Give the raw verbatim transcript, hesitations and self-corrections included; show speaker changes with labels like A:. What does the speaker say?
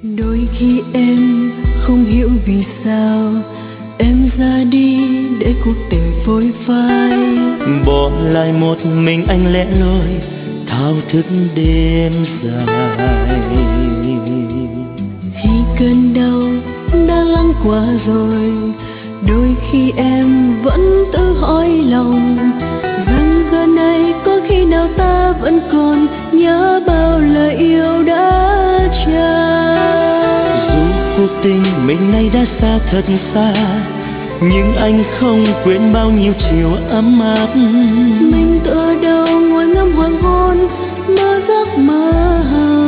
A: Đôi khi em không hiểu vì sao em ra đi để cuộc tình phôi phai,
B: bỏ lại một mình anh lẻ loi thao thức đêm dài.
A: Khi cơn đau đã lắng qua rồi, đôi khi em vẫn tự hỏi lòng rằng giờ này có khi nào ta vẫn còn nhớ bao lời yêu đã trao.
B: Dù cuộc tình mình nay đã xa thật xa, nhưng anh không quên bao nhiêu chiều ấm áp.
A: Mình tựa đầu ngồi ngắm hoàng hôn mơ giấc mơ hồng.